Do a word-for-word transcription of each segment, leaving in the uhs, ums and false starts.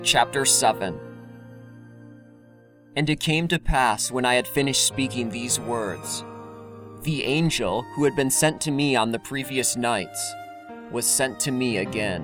Chapter seven. And it came to pass, when I had finished speaking these words, the angel who had been sent to me on the previous nights was sent to me again.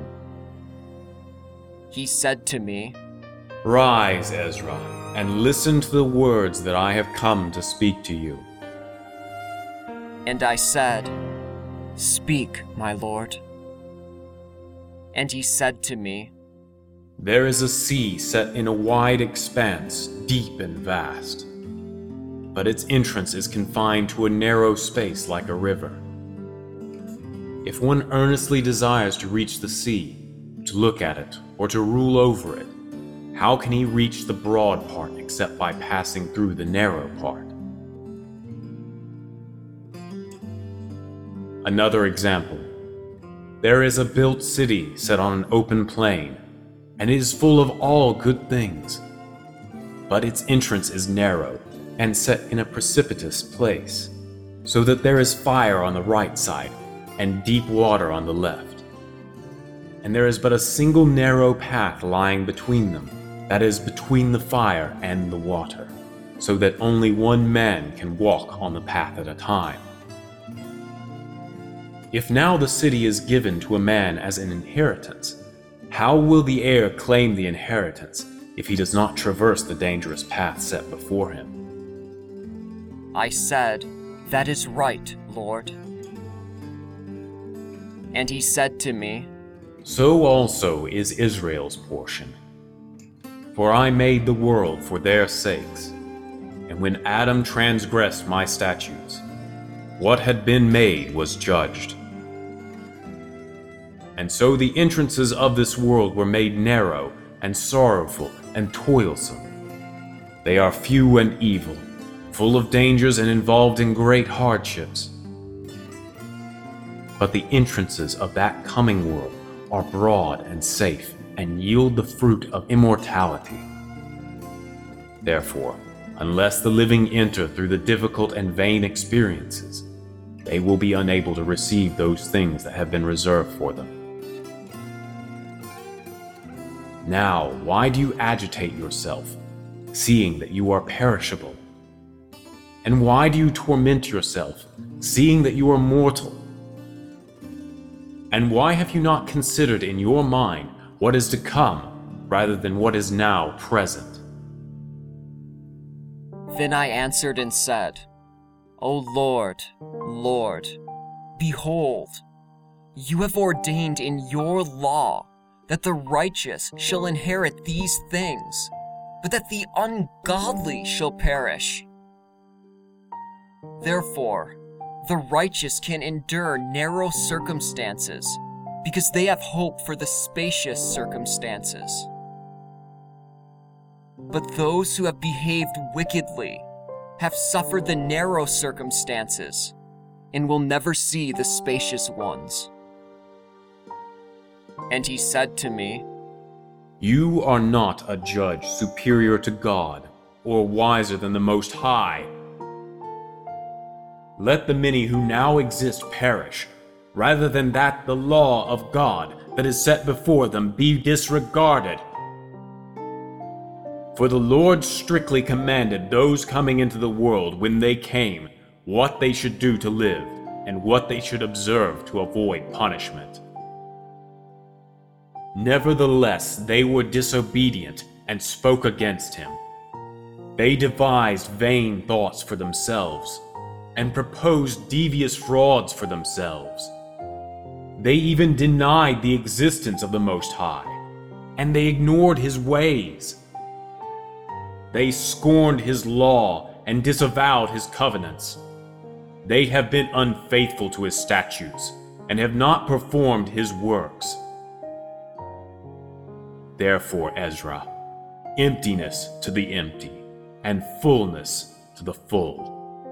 He said to me, Rise, Ezra, and listen to the words that I have come to speak to you. And I said, Speak, my Lord. And he said to me, There is a sea set in a wide expanse, deep and vast, but its entrance is confined to a narrow space like a river. If one earnestly desires to reach the sea, to look at it, or to rule over it, how can he reach the broad part except by passing through the narrow part? Another example. There is a built city set on an open plain, and it is full of all good things. But its entrance is narrow and set in a precipitous place, so that there is fire on the right side and deep water on the left. And there is but a single narrow path lying between them, that is, between the fire and the water, so that only one man can walk on the path at a time. If now the city is given to a man as an inheritance, how will the heir claim the inheritance if he does not traverse the dangerous path set before him? I said, That is right, Lord. And he said to me, So also is Israel's portion. For I made the world for their sakes, and when Adam transgressed my statutes, what had been made was judged. And so the entrances of this world were made narrow and sorrowful and toilsome. They are few and evil, full of dangers and involved in great hardships. But the entrances of that coming world are broad and safe and yield the fruit of immortality. Therefore, unless the living enter through the difficult and vain experiences, they will be unable to receive those things that have been reserved for them. Now, why do you agitate yourself, seeing that you are perishable? And why do you torment yourself, seeing that you are mortal? And why have you not considered in your mind what is to come, rather than what is now present? Then I answered and said, O Lord, Lord, behold, you have ordained in your law that the righteous shall inherit these things, but that the ungodly shall perish. Therefore, the righteous can endure narrow circumstances, because they have hope for the spacious circumstances. But those who have behaved wickedly have suffered the narrow circumstances, and will never see the spacious ones. And he said to me, You are not a judge superior to God, or wiser than the Most High. Let the many who now exist perish, rather than that the law of God that is set before them be disregarded. For the Lord strictly commanded those coming into the world when they came what they should do to live, and what they should observe to avoid punishment. Nevertheless, they were disobedient and spoke against him. They devised vain thoughts for themselves, and proposed devious frauds for themselves. They even denied the existence of the Most High, and they ignored his ways. They scorned his law and disavowed his covenants. They have been unfaithful to his statutes, and have not performed his works. Therefore, Ezra, emptiness to the empty, and fullness to the full.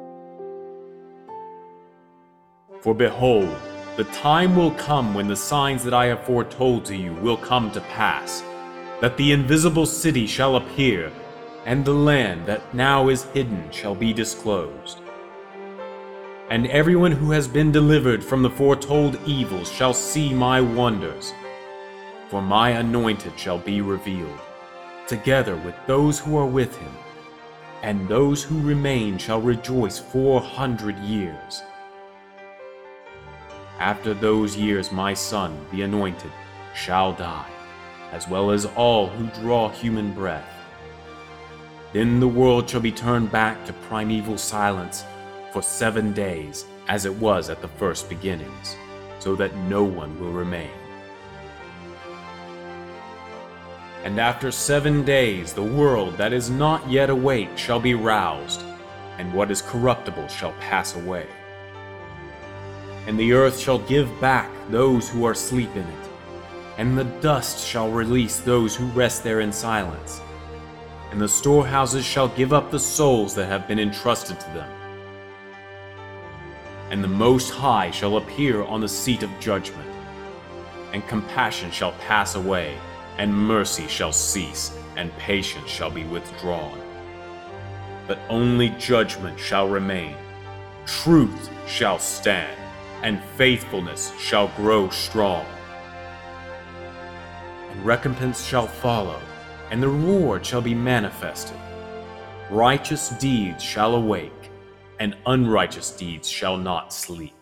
For behold, the time will come when the signs that I have foretold to you will come to pass, that the invisible city shall appear, and the land that now is hidden shall be disclosed. And everyone who has been delivered from the foretold evils shall see my wonders, for my anointed shall be revealed, together with those who are with him, and those who remain shall rejoice four hundred years. After those years my son, the Anointed, shall die, as well as all who draw human breath. Then the world shall be turned back to primeval silence for seven days, as it was at the first beginnings, so that no one will remain. And after seven days the world that is not yet awake shall be roused, and what is corruptible shall pass away. And the earth shall give back those who are asleep in it, and the dust shall release those who rest there in silence, and the storehouses shall give up the souls that have been entrusted to them. And the Most High shall appear on the seat of judgment, and compassion shall pass away, and mercy shall cease, and patience shall be withdrawn. But only judgment shall remain, truth shall stand, and faithfulness shall grow strong. And recompense shall follow, and the reward shall be manifested. Righteous deeds shall awake, and unrighteous deeds shall not sleep.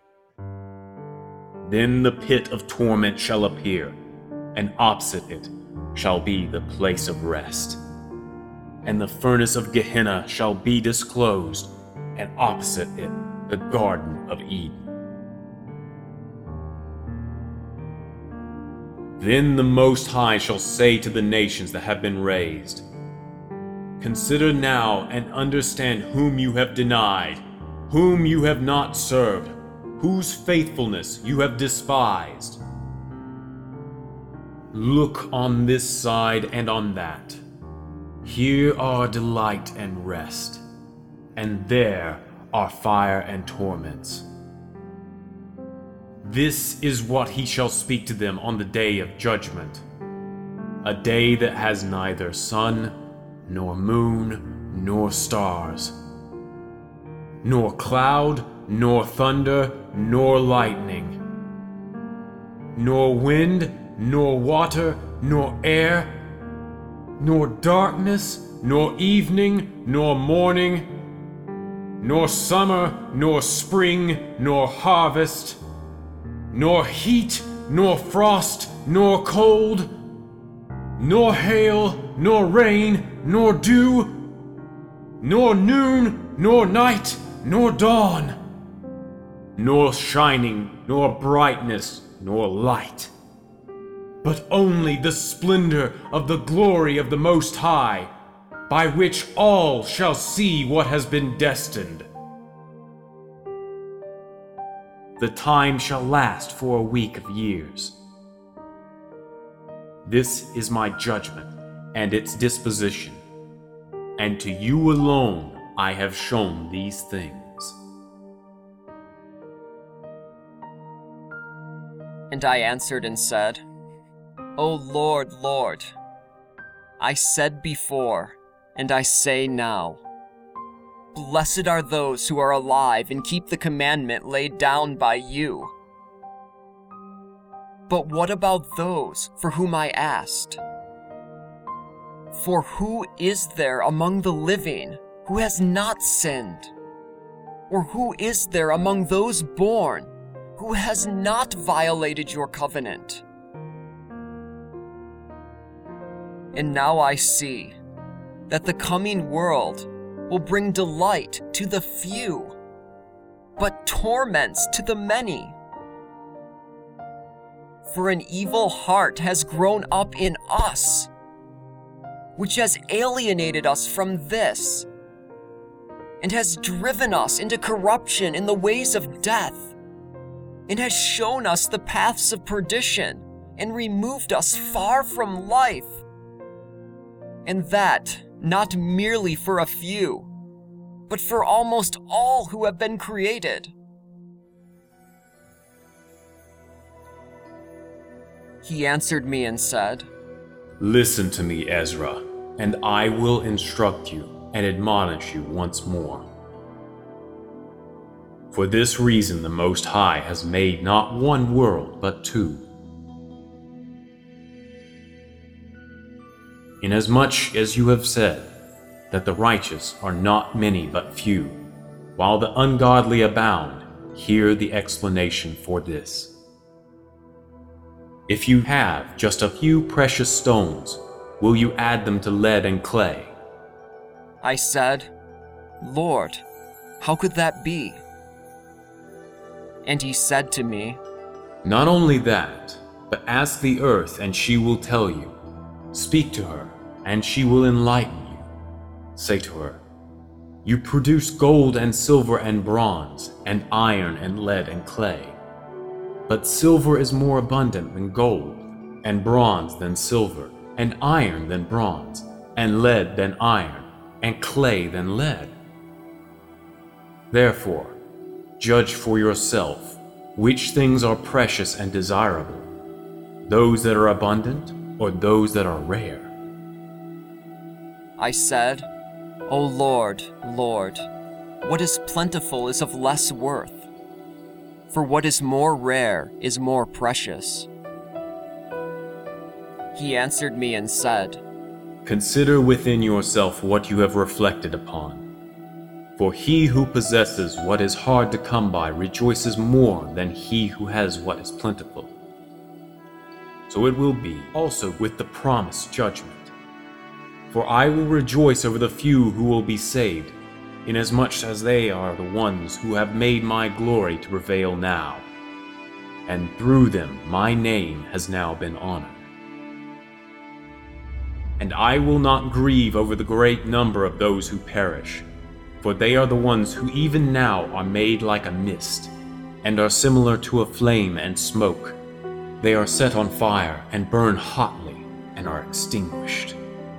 Then the pit of torment shall appear, and opposite it shall be the place of rest. And the furnace of Gehenna shall be disclosed, and opposite it the Garden of Eden. Then the Most High shall say to the nations that have been raised, Consider now and understand whom you have denied, whom you have not served, whose faithfulness you have despised. Look on this side and on that. Here are delight and rest, and there are fire and torments. This is what he shall speak to them on the day of judgment, a day that has neither sun, nor moon, nor stars, nor cloud, nor thunder, nor lightning, nor wind, nor water, nor air, nor darkness, nor evening, nor morning, nor summer, nor spring, nor harvest, nor heat, nor frost, nor cold, nor hail, nor rain, nor dew, nor noon, nor night, nor dawn, nor shining, nor brightness, nor light, but only the splendor of the glory of the Most High, by which all shall see what has been destined. The time shall last for a week of years. This is my judgment and its disposition, and to you alone I have shown these things. And I answered and said, O Lord, Lord, I said before, and I say now, Blessed are those who are alive and keep the commandment laid down by you. But what about those for whom I asked? For who is there among the living who has not sinned? Or who is there among those born who has not violated your covenant? And now I see that the coming world will bring delight to the few, but torments to the many. For an evil heart has grown up in us, which has alienated us from this, and has driven us into corruption in the ways of death, and has shown us the paths of perdition, and removed us far from life. And that not merely for a few, but for almost all who have been created. He answered me and said, Listen to me, Ezra, and I will instruct you and admonish you once more. For this reason the Most High has made not one world, but two. Inasmuch as you have said that the righteous are not many but few, while the ungodly abound, hear the explanation for this. If you have just a few precious stones, will you add them to lead and clay? I said, Lord, how could that be? And he said to me, Not only that, but ask the earth and she will tell you. Speak to her and she will enlighten you. Say to her, You produce gold and silver and bronze, and iron and lead and clay. But silver is more abundant than gold, and bronze than silver, and iron than bronze, and lead than iron, and clay than lead. Therefore, judge for yourself which things are precious and desirable, those that are abundant or those that are rare. I said, O Lord, Lord, what is plentiful is of less worth, for what is more rare is more precious. He answered me and said, Consider within yourself what you have reflected upon. For he who possesses what is hard to come by rejoices more than he who has what is plentiful. So it will be also with the promised judgment. For I will rejoice over the few who will be saved, inasmuch as they are the ones who have made my glory to prevail now, and through them my name has now been honored. And I will not grieve over the great number of those who perish, for they are the ones who even now are made like a mist, and are similar to a flame and smoke. They are set on fire and burn hotly, and are extinguished.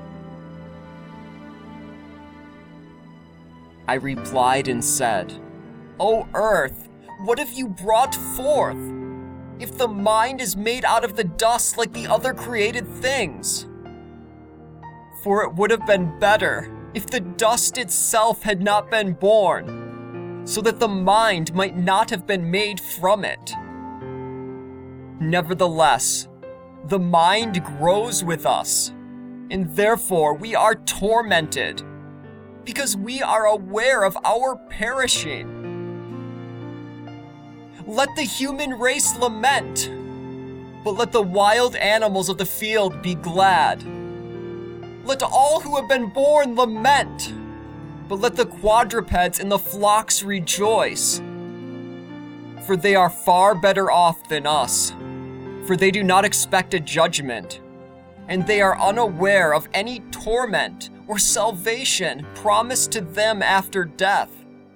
I replied and said, O earth, what have you brought forth? If the mind is made out of the dust like the other created things. For it would have been better if the dust itself had not been born, so that the mind might not have been made from it. Nevertheless, the mind grows with us, and therefore we are tormented, because we are aware of our perishing. Let the human race lament, but let the wild animals of the field be glad. Let all who have been born lament, but let the quadrupeds and the flocks rejoice. For they are far better off than us, for they do not expect a judgment, and they are unaware of any torment or salvation promised to them after death.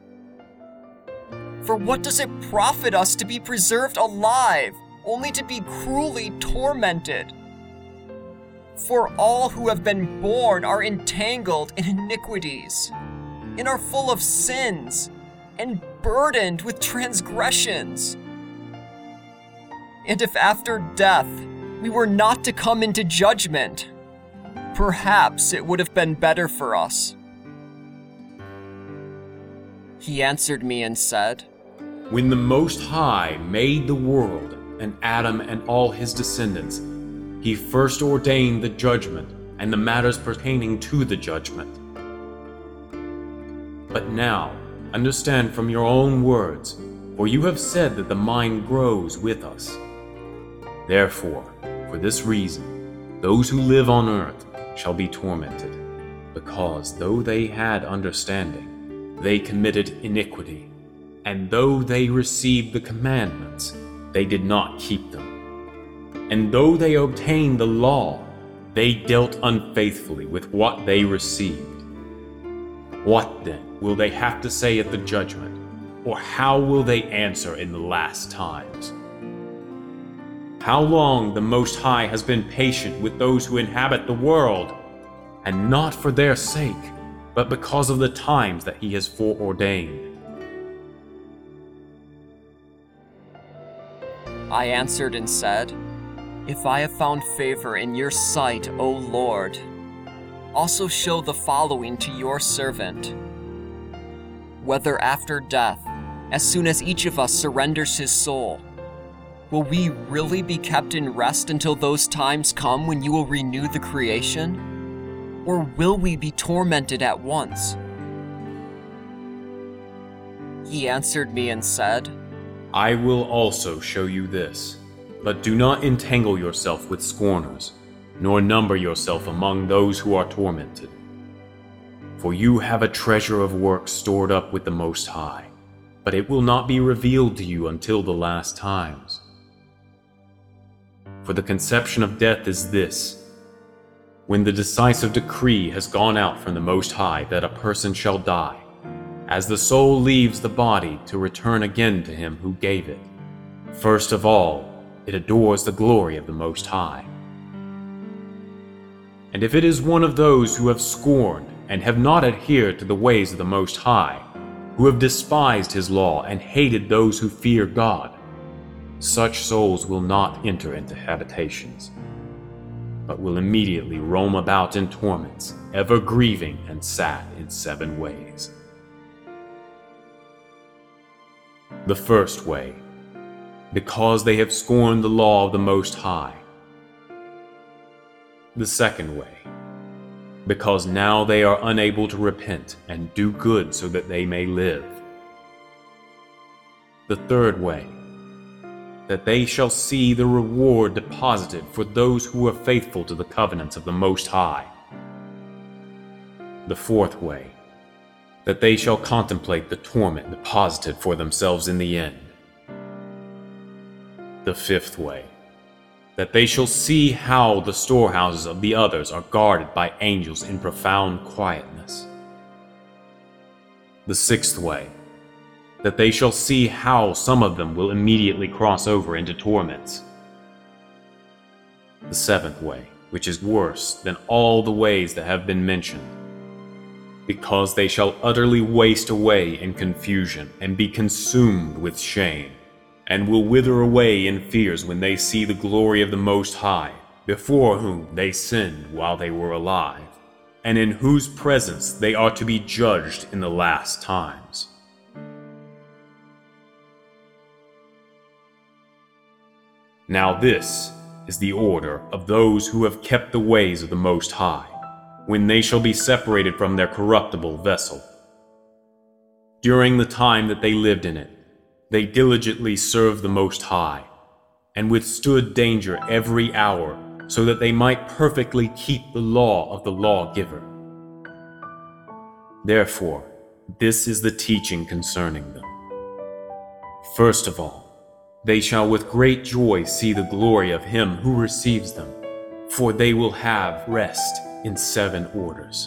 For what does it profit us to be preserved alive, only to be cruelly tormented? For all who have been born are entangled in iniquities, and are full of sins, and burdened with transgressions. And if after death we were not to come into judgment, perhaps it would have been better for us. He answered me and said, When the Most High made the world, and Adam and all his descendants, he first ordained the judgment and the matters pertaining to the judgment. But now, understand from your own words, for you have said that the mind grows with us. Therefore, for this reason, those who live on earth shall be tormented, because though they had understanding, they committed iniquity, and though they received the commandments, they did not keep them. And though they obtained the law, they dealt unfaithfully with what they received. What then will they have to say at the judgment, or how will they answer in the last times? How long the Most High has been patient with those who inhabit the world, and not for their sake, but because of the times that he has foreordained. I answered and said, If I have found favor in your sight, O Lord, also show the following to your servant. Whether after death, as soon as each of us surrenders his soul, will we really be kept in rest until those times come when you will renew the creation? or will we be tormented at once?" He answered me and said, "I will also show you this, but do not entangle yourself with scorners, nor number yourself among those who are tormented. For you have a treasure of works stored up with the Most High, but it will not be revealed to you until the last times. For the conception of death is this: when the decisive decree has gone out from the Most High that a person shall die, as the soul leaves the body to return again to him who gave it, first of all, it adores the glory of the Most High. And if it is one of those who have scorned and have not adhered to the ways of the Most High, who have despised his law and hated those who fear God, such souls will not enter into habitations, but will immediately roam about in torments, ever grieving and sad in seven ways. The first way, because they have scorned the law of the Most High. The second way, because now they are unable to repent and do good so that they may live. The third way, that they shall see the reward deposited for those who are faithful to the covenants of the Most High. The fourth way, that they shall contemplate the torment deposited for themselves in the end. The fifth way, that they shall see how the storehouses of the others are guarded by angels in profound quietness. The sixth way, that they shall see how some of them will immediately cross over into torments. The seventh way, which is worse than all the ways that have been mentioned, because they shall utterly waste away in confusion and be consumed with shame, and will wither away in fears when they see the glory of the Most High, before whom they sinned while they were alive, and in whose presence they are to be judged in the last times. Now this is the order of those who have kept the ways of the Most High, when they shall be separated from their corruptible vessel. During the time that they lived in it, they diligently served the Most High, and withstood danger every hour, so that they might perfectly keep the law of the lawgiver. Therefore, this is the teaching concerning them. First of all, they shall with great joy see the glory of him who receives them, for they will have rest in seven orders.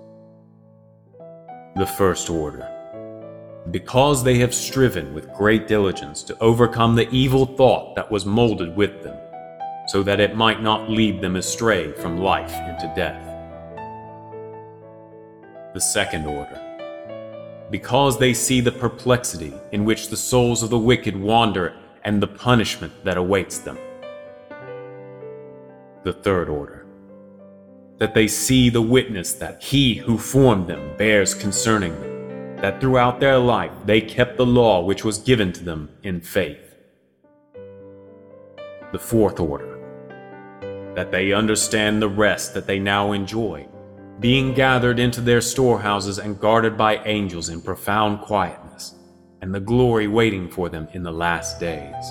The first order, because they have striven with great diligence to overcome the evil thought that was molded with them, so that it might not lead them astray from life into death. The second order, because they see the perplexity in which the souls of the wicked wander and the punishment that awaits them. The third order, that they see the witness that he who formed them bears concerning them, that throughout their life they kept the law which was given to them in faith. The fourth order, that they understand the rest that they now enjoy, being gathered into their storehouses and guarded by angels in profound quietness, and the glory waiting for them in the last days.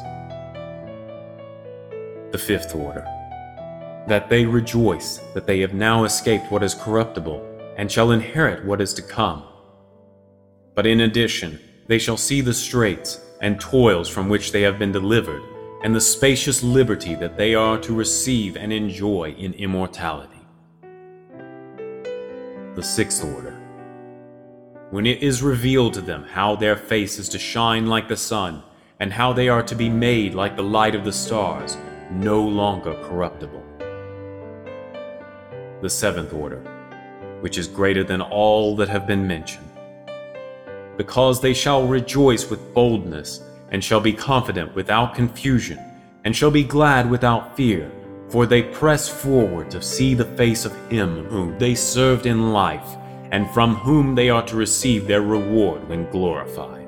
The fifth order, that they rejoice that they have now escaped what is corruptible, and shall inherit what is to come. But in addition, they shall see the straits and toils from which they have been delivered, and the spacious liberty that they are to receive and enjoy in immortality. The sixth order, when it is revealed to them how their face is to shine like the sun, and how they are to be made like the light of the stars, no longer corruptible. The seventh order, which is greater than all that have been mentioned, because they shall rejoice with boldness, and shall be confident without confusion, and shall be glad without fear, for they press forward to see the face of him whom they served in life, and from whom they are to receive their reward when glorified.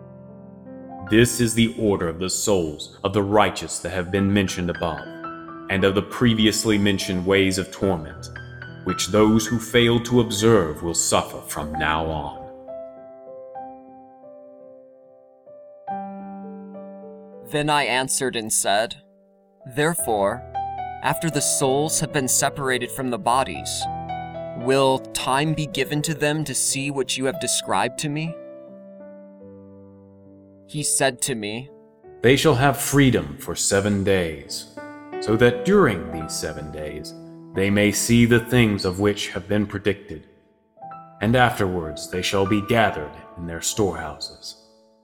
This is the order of the souls of the righteous that have been mentioned above, and of the previously mentioned ways of torment, which those who fail to observe will suffer from now on. Then I answered and said, Therefore, after the souls have been separated from the bodies, will time be given to them to see what you have described to me? He said to me, They shall have freedom for seven days, so that during these seven days they may see the things of which have been predicted, and afterwards they shall be gathered in their storehouses.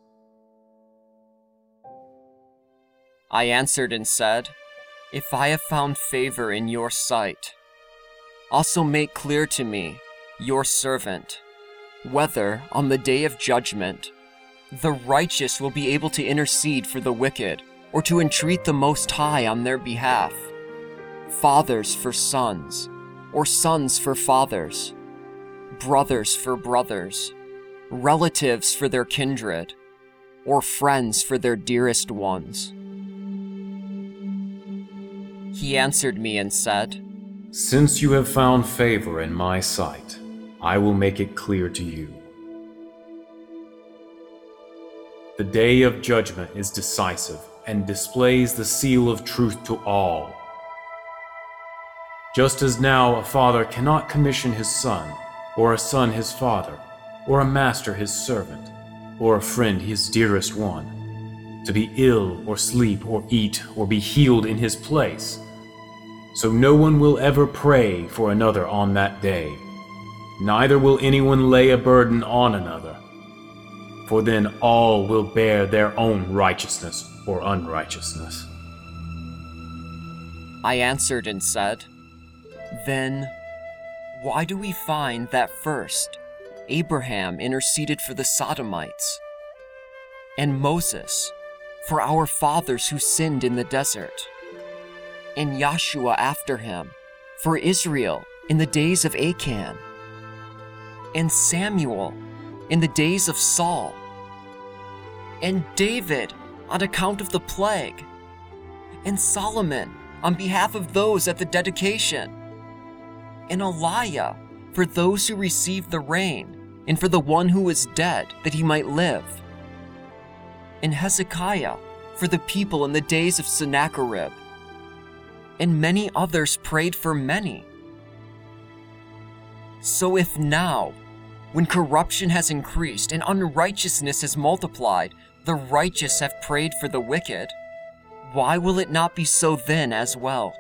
I answered and said, If I have found favor in your sight, also make clear to me, your servant, whether on the day of judgment the righteous will be able to intercede for the wicked or to entreat the Most High on their behalf, fathers for sons, or sons for fathers, brothers for brothers, relatives for their kindred, or friends for their dearest ones. He answered me and said, Since you have found favor in my sight, I will make it clear to you. The day of judgment is decisive and displays the seal of truth to all. Just as now a father cannot commission his son, or a son his father, or a master his servant, or a friend his dearest one, to be ill or sleep or eat or be healed in his place, so no one will ever pray for another on that day, neither will anyone lay a burden on another, for then all will bear their own righteousness or unrighteousness. I answered and said, Then why do we find that first Abraham interceded for the Sodomites, and Moses for our fathers who sinned in the desert, and Yahshua after him for Israel in the days of Achan, and Samuel in the days of Saul, and David on account of the plague, and Solomon on behalf of those at the dedication, and Elijah for those who received the rain, and for the one who was dead that he might live, and Hezekiah for the people in the days of Sennacherib, and many others prayed for many. So if now, when corruption has increased and unrighteousness has multiplied, the righteous have prayed for the wicked, why will it not be so then as well?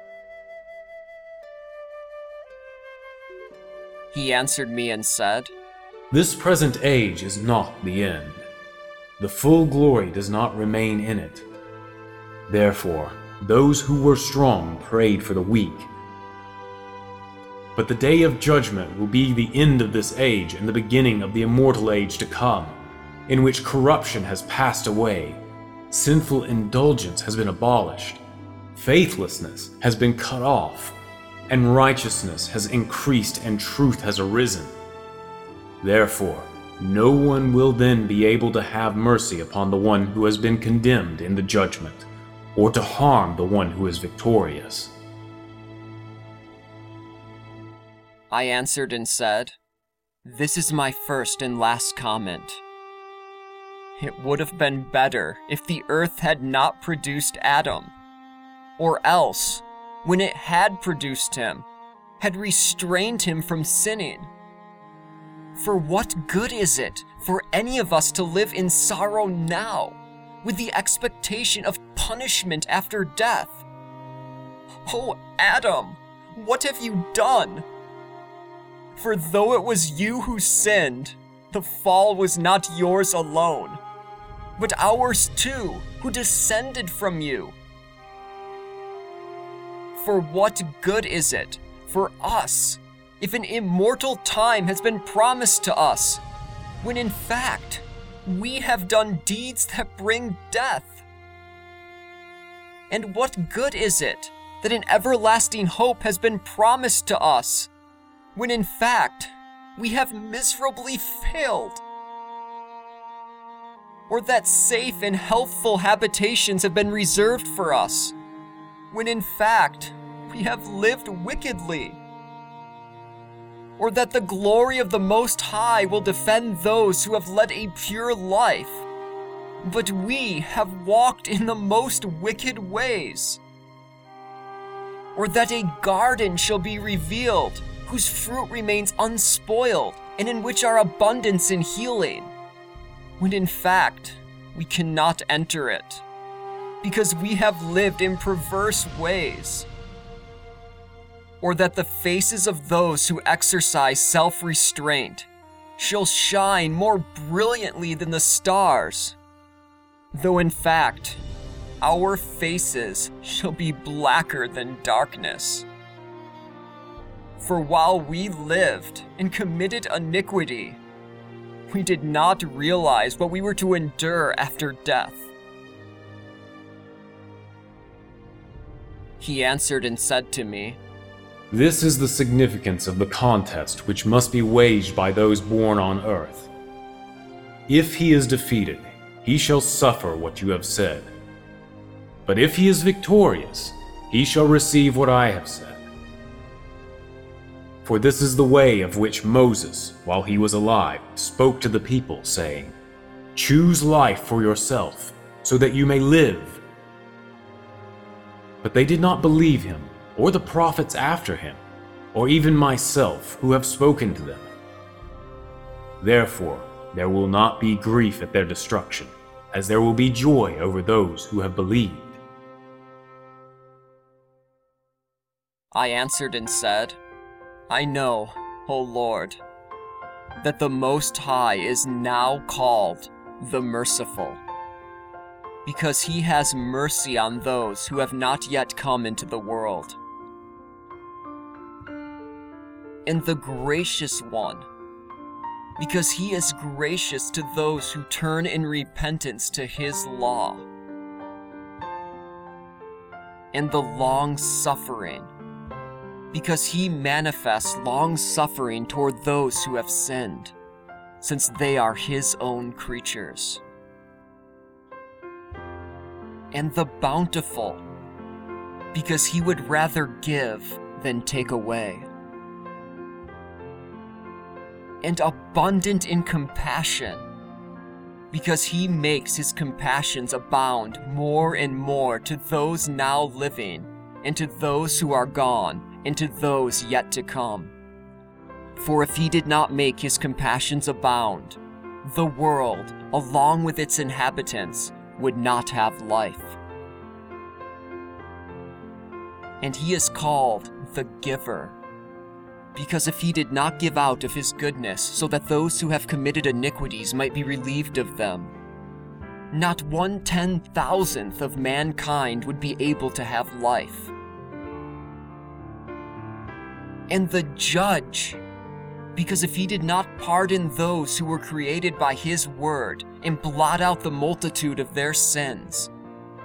He answered me and said, This present age is not the end. The full glory does not remain in it. Therefore, those who were strong prayed for the weak. But the day of judgment will be the end of this age and the beginning of the immortal age to come, in which corruption has passed away, sinful indulgence has been abolished, faithlessness has been cut off, and righteousness has increased and truth has arisen. Therefore, no one will then be able to have mercy upon the one who has been condemned in the judgment, or to harm the one who is victorious. I answered and said, This is my first and last comment. It would have been better if the earth had not produced Adam, or else, when it had produced him, had restrained him from sinning. For what good is it for any of us to live in sorrow now, with the expectation of punishment after death? Oh, Adam, what have you done? For though it was you who sinned, the fall was not yours alone, but ours too, who descended from you. For what good is it for us if an immortal time has been promised to us, when in fact we have done deeds that bring death? And what good is it that an everlasting hope has been promised to us, when in fact we have miserably failed? Or that safe and healthful habitations have been reserved for us, when in fact we have lived wickedly, or that the glory of the Most High will defend those who have led a pure life, but we have walked in the most wicked ways, or that a garden shall be revealed whose fruit remains unspoiled and in which are abundance and healing, when in fact we cannot enter it, because we have lived in perverse ways. Or that the faces of those who exercise self-restraint shall shine more brilliantly than the stars, though in fact our faces shall be blacker than darkness. For while we lived and committed iniquity, we did not realize what we were to endure after death. He answered and said to me, This is the significance of the contest which must be waged by those born on earth. If he is defeated, he shall suffer what you have said. But if he is victorious, he shall receive what I have said. For this is the way of which Moses, while he was alive, spoke to the people, saying, Choose life for yourself, so that you may live. But they did not believe him, or the prophets after him, or even myself, who have spoken to them. Therefore, there will not be grief at their destruction, as there will be joy over those who have believed. I answered and said, I know, O Lord, that the Most High is now called the Merciful, because he has mercy on those who have not yet come into the world. And the Gracious One, because he is gracious to those who turn in repentance to his law. And the long-suffering, because he manifests long-suffering toward those who have sinned, since they are his own creatures. And the Bountiful, because he would rather give than take away. And abundant in compassion, because he makes his compassions abound more and more to those now living, and to those who are gone, and to those yet to come. For if he did not make his compassions abound, the world, along with its inhabitants, would not have life. And he is called the Giver, because if he did not give out of his goodness so that those who have committed iniquities might be relieved of them, not one ten-thousandth of mankind would be able to have life. And the Judge, because if he did not pardon those who were created by his word and blot out the multitude of their sins,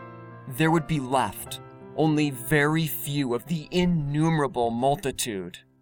there would be left only very few of the innumerable multitude